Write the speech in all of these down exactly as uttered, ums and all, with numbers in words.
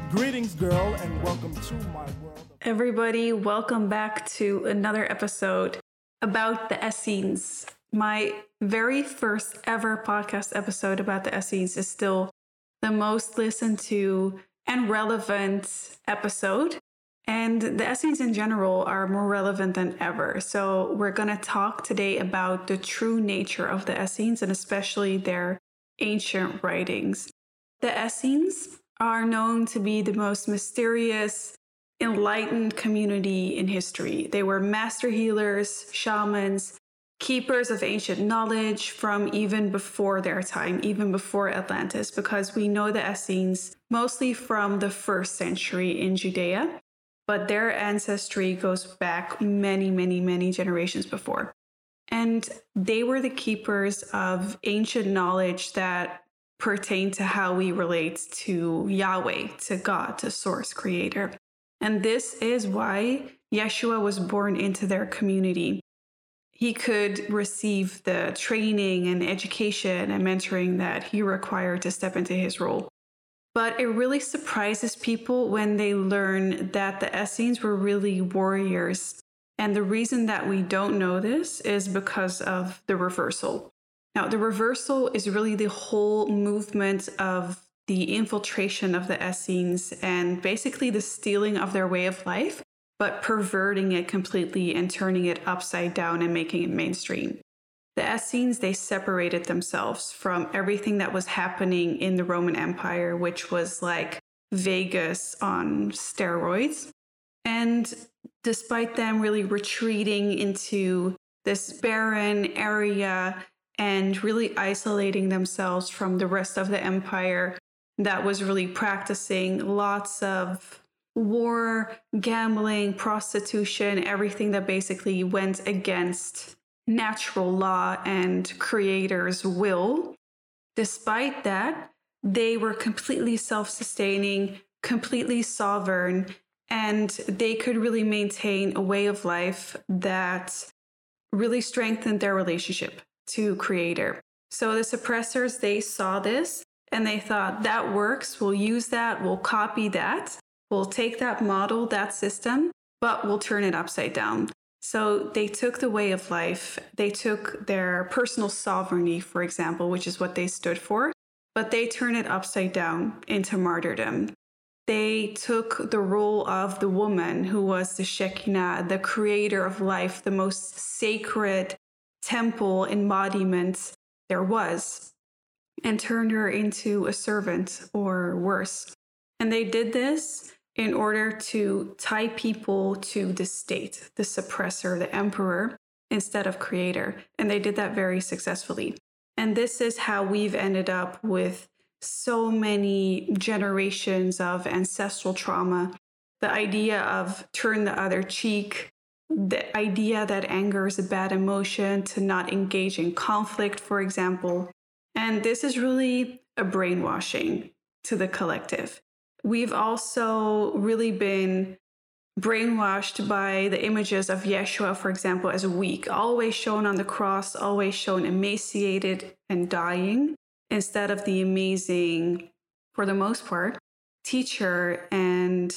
Greetings, girl, and welcome to my world. Everybody, welcome back to another episode about the Essenes. My very first ever podcast episode about the Essenes is still the most listened to and relevant episode. And the Essenes in general are more relevant than ever. So we're going to talk today about the true nature of the Essenes and especially their ancient writings. The Essenes are known to be the most mysterious, enlightened community in history. They were master healers, shamans, keepers of ancient knowledge from even before their time, even before Atlantis, because we know the Essenes mostly from the first century in Judea, but their ancestry goes back many, many, many generations before. And they were the keepers of ancient knowledge that pertain to how we relate to Yahweh, to God, to Source, Creator. And this is why Yeshua was born into their community. He could receive the training and education and mentoring that he required to step into his role. But it really surprises people when they learn that the Essenes were really warriors. And the reason that we don't know this is because of the reversal. Now, the reversal is really the whole movement of the infiltration of the Essenes and basically the stealing of their way of life, but perverting it completely and turning it upside down and making it mainstream. The Essenes, they separated themselves from everything that was happening in the Roman Empire, which was like Vegas on steroids. And despite them really retreating into this barren area and really isolating themselves from the rest of the empire that was really practicing lots of war, gambling, prostitution, everything that basically went against natural law and creator's will. Despite that, they were completely self-sustaining, completely sovereign, and they could really maintain a way of life that really strengthened their relationship to creator. So the suppressors, they saw this and they thought that works. We'll use that. We'll copy that. We'll take that model, that system, but we'll turn it upside down. So they took the way of life. They took their personal sovereignty, for example, which is what they stood for, but they turned it upside down into martyrdom. They took the role of the woman who was the Shekinah, the creator of life, the most sacred temple embodiment there was, and turned her into a servant or worse. And they did this in order to tie people to the state, the suppressor, the emperor, instead of creator. And they did that very successfully. And this is how we've ended up with so many generations of ancestral trauma. The idea of turn the other cheek, the idea that anger is a bad emotion, to not engage in conflict, for example. And this is really a brainwashing to the collective. We've also really been brainwashed by the images of Yeshua, for example, as weak, always shown on the cross, always shown emaciated and dying, instead of the amazing, for the most part, teacher and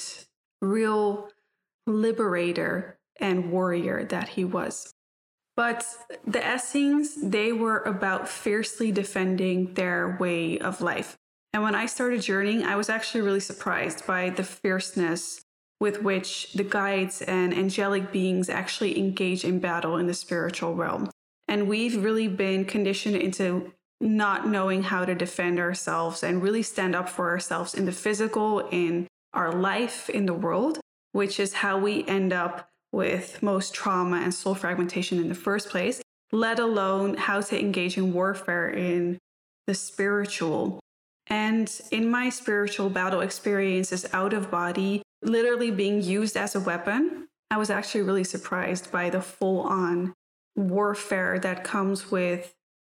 real liberator and warrior that he was. But the Essenes, they were about fiercely defending their way of life. And when I started journeying, I was actually really surprised by the fierceness with which the guides and angelic beings actually engage in battle in the spiritual realm. And we've really been conditioned into not knowing how to defend ourselves and really stand up for ourselves in the physical, in our life, in the world, which is how we end up with most trauma and soul fragmentation in the first place, let alone how to engage in warfare in the spiritual. And in my spiritual battle experiences out of body, literally being used as a weapon, I was actually really surprised by the full-on warfare that comes with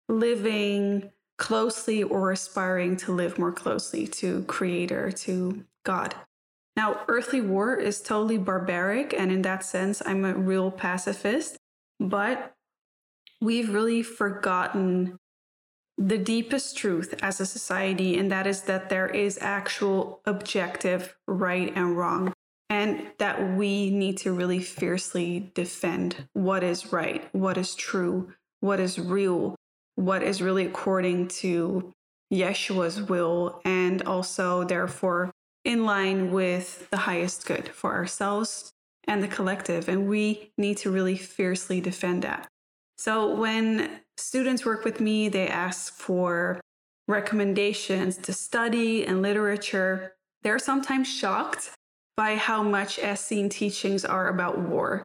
living closely or aspiring to live more closely to Creator, to God. Now, earthly war is totally barbaric, and in that sense, I'm a real pacifist, but we've really forgotten the deepest truth as a society, and that is that there is actual objective right and wrong, and that we need to really fiercely defend what is right, what is true, what is real, what is really according to Yeshua's will, and also therefore in line with the highest good for ourselves and the collective. And we need to really fiercely defend that. So when students work with me, they ask for recommendations to study and literature. They're sometimes shocked by how much Essene teachings are about war.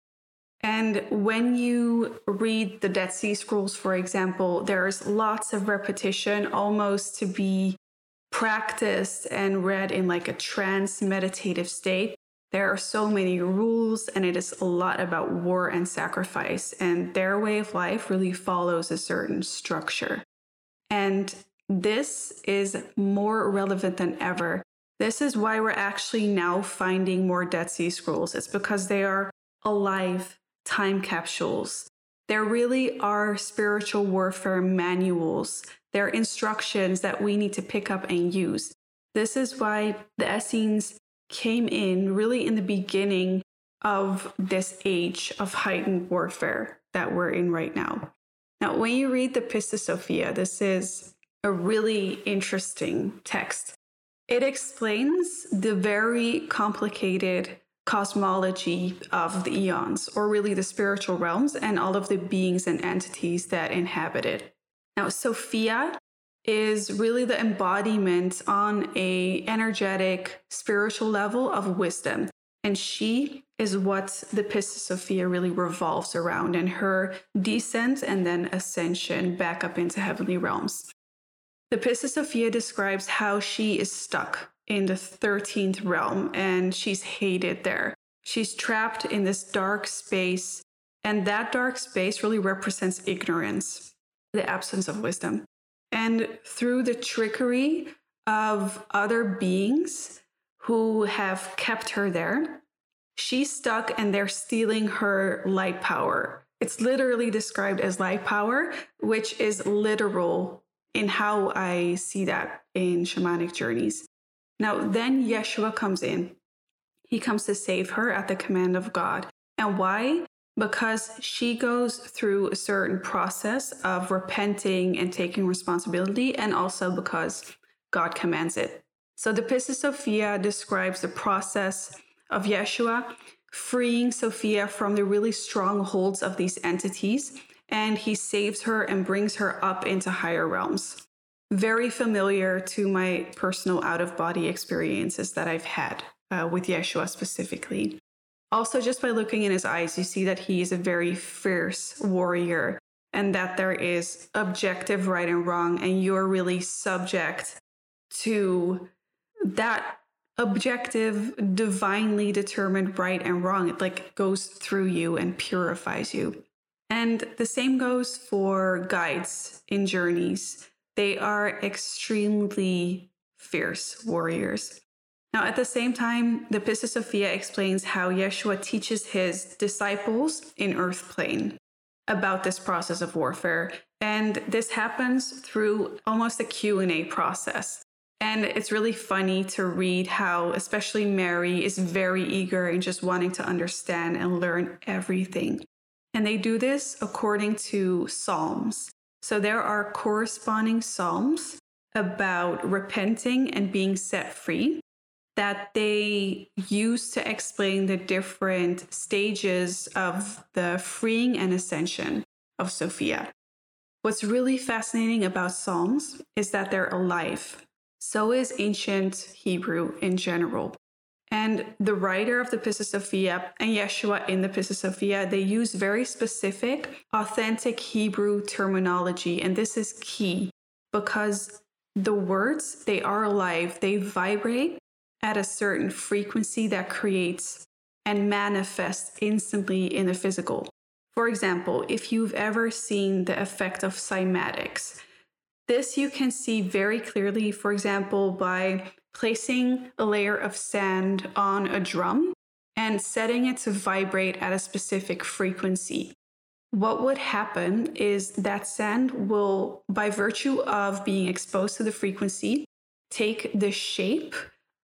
And when you read the Dead Sea Scrolls, for example, there's lots of repetition, almost to be practiced and read in like a trance meditative state. There are so many rules, and it is a lot about war and sacrifice. And their way of life really follows a certain structure. And this is more relevant than ever. This is why we're actually now finding more Dead Sea Scrolls. It's because they are alive time capsules. There really are spiritual warfare manuals. They're instructions that we need to pick up and use. This is why the Essenes came in really in the beginning of this age of heightened warfare that we're in right now. Now, when you read the Pistis Sophia, this is a really interesting text. It explains the very complicated cosmology of the eons, or really the spiritual realms and all of the beings and entities that inhabit it. Now, Sophia is really the embodiment on a energetic spiritual level of wisdom, and she is what the Pistis Sophia really revolves around, and her descent and then ascension back up into heavenly realms. The Pistis Sophia describes how she is stuck in the thirteenth realm, and she's hated there. She's trapped in this dark space, and that dark space really represents ignorance, the absence of wisdom. And through the trickery of other beings who have kept her there, she's stuck and they're stealing her light power. It's literally described as light power, which is literal in how I see that in shamanic journeys. Now, then Yeshua comes in. He comes to save her at the command of God. And why? Because she goes through a certain process of repenting and taking responsibility, and also because God commands it. So the Pistis Sophia describes the process of Yeshua freeing Sophia from the really strong holds of these entities, and he saves her and brings her up into higher realms. Very familiar to my personal out-of-body experiences that I've had uh, with Yeshua specifically. Also, just by looking in his eyes, you see that he is a very fierce warrior, and that there is objective right and wrong, and you're really subject to that objective, divinely determined right and wrong. It like goes through you and purifies you. And the same goes for guides in journeys. They are extremely fierce warriors. Now, at the same time, the Pistis Sophia explains how Yeshua teaches his disciples in Earth Plane about this process of warfare. And this happens through almost a Q and A process. And it's really funny to read how, especially Mary, is very eager and just wanting to understand and learn everything. And they do this according to Psalms. So there are corresponding Psalms about repenting and being set free that they use to explain the different stages of the freeing and ascension of Sophia. What's really fascinating about Psalms is that they're alive. So is ancient Hebrew in general. And the writer of the Pistis Sophia and Yeshua in the Pistis Sophia, they use very specific, authentic Hebrew terminology. And this is key because the words, they are alive. They vibrate at a certain frequency that creates and manifests instantly in the physical. For example, if you've ever seen the effect of cymatics, this you can see very clearly, for example, by placing a layer of sand on a drum and setting it to vibrate at a specific frequency. what would happen is that sand will, by virtue of being exposed to the frequency, take the shape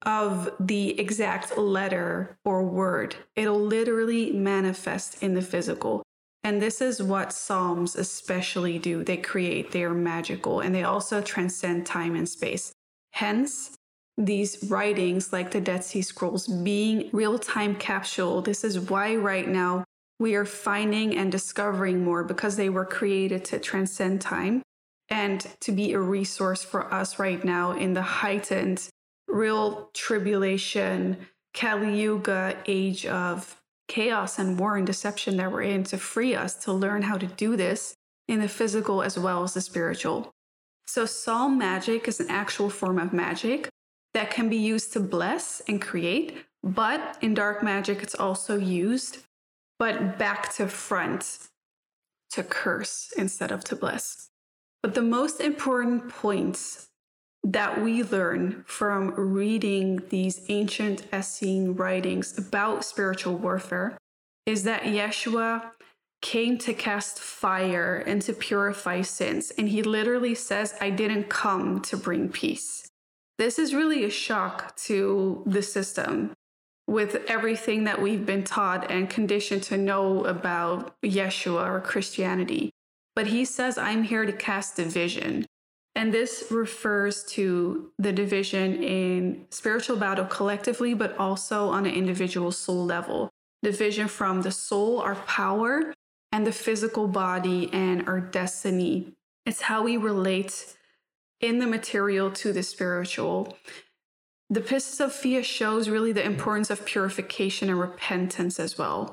of the exact letter or word. It'll literally manifest in the physical. And this is what Psalms especially do. They create, they are magical, and they also transcend time and space. Hence, these writings like the Dead Sea Scrolls being real-time capsule. This is why right now we are finding and discovering more, because they were created to transcend time and to be a resource for us right now in the heightened real tribulation, Kali Yuga age of chaos and war and deception that we're in, to free us to learn how to do this in the physical as well as the spiritual. So psalm magic is an actual form of magic that can be used to bless and create, but in dark magic it's also used, but back to front, to curse instead of to bless. But the most important points that we learn from reading these ancient Essene writings about spiritual warfare is that Yeshua came to cast fire and to purify sins. And he literally says, I didn't come to bring peace. This is really a shock to the system with everything that we've been taught and conditioned to know about Yeshua or Christianity. But he says, I'm here to cast division. And this refers to the division in spiritual battle collectively, but also on an individual soul level. Division from the soul, our power, and the physical body and our destiny. It's how we relate in the material to the spiritual. The Pistis Sophia shows really the importance of purification and repentance as well.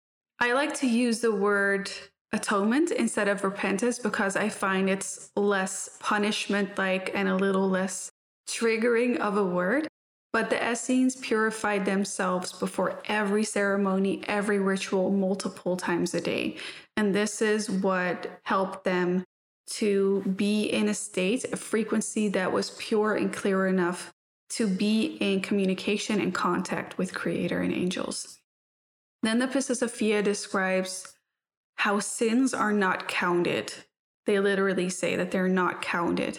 I like to use the word atonement instead of repentance because I find it's less punishment-like and a little less triggering of a word. But the Essenes purified themselves before every ceremony, every ritual, multiple times a day. And this is what helped them to be in a state, a frequency that was pure and clear enough to be in communication and contact with Creator and angels. Then the Pistis Sophia describes how sins are not counted. They literally say that they're not counted.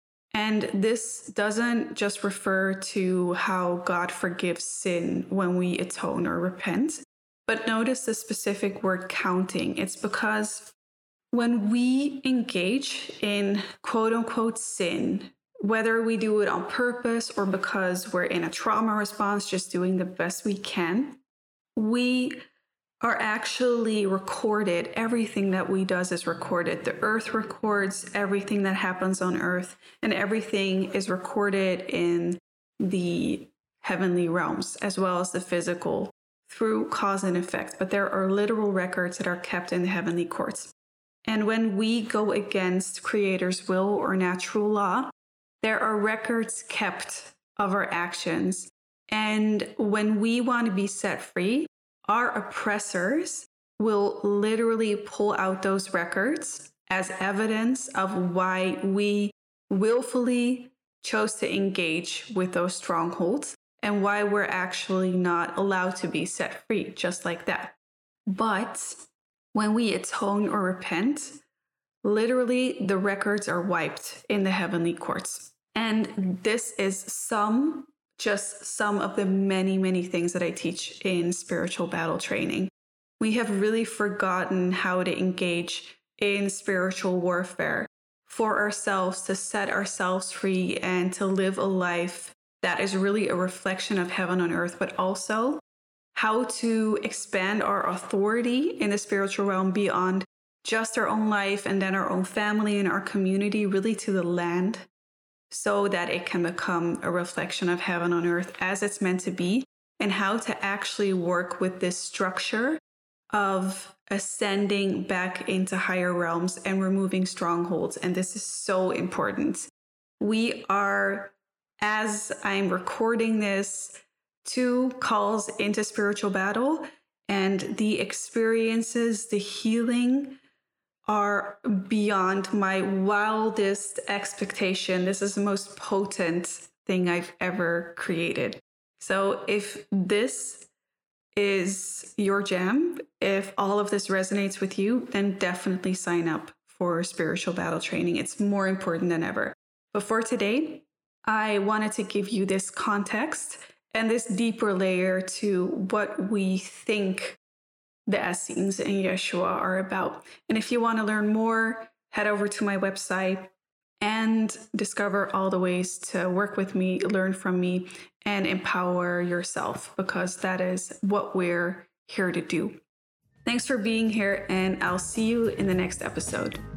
And this doesn't just refer to how God forgives sin when we atone or repent, but notice the specific word counting. It's because when we engage in quote unquote sin, whether we do it on purpose or because we're in a trauma response, just doing the best we can, we are actually recorded. Everything that we does is recorded. The earth records everything that happens on earth, and everything is recorded in the heavenly realms as well as the physical through cause and effect. But there are literal records that are kept in the heavenly courts. And when we go against Creator's will or natural law, there are records kept of our actions. And when we want to be set free, our oppressors will literally pull out those records as evidence of why we willfully chose to engage with those strongholds and why we're actually not allowed to be set free just like that. But when we atone or repent, literally the records are wiped in the heavenly courts. And this is some just some of the many, many things that I teach in spiritual battle training. We have really forgotten how to engage in spiritual warfare for ourselves, to set ourselves free and to live a life that is really a reflection of heaven on earth, but also how to expand our authority in the spiritual realm beyond just our own life and then our own family and our community, really to the land, so that it can become a reflection of heaven on earth as it's meant to be, and how to actually work with this structure of ascending back into higher realms and removing strongholds. And this is so important. We are, as I'm recording this, two calls into spiritual battle, and the experiences, the healing are beyond my wildest expectation. This is the most potent thing I've ever created. So if this is your jam, if all of this resonates with you, then definitely sign up for spiritual battle training. It's more important than ever. But for today, I wanted to give you this context and this deeper layer to what we think the Essenes and Yeshua are about. And if you want to learn more, head over to my website and discover all the ways to work with me, learn from me, and empower yourself, because that is what we're here to do. Thanks for being here, and I'll see you in the next episode.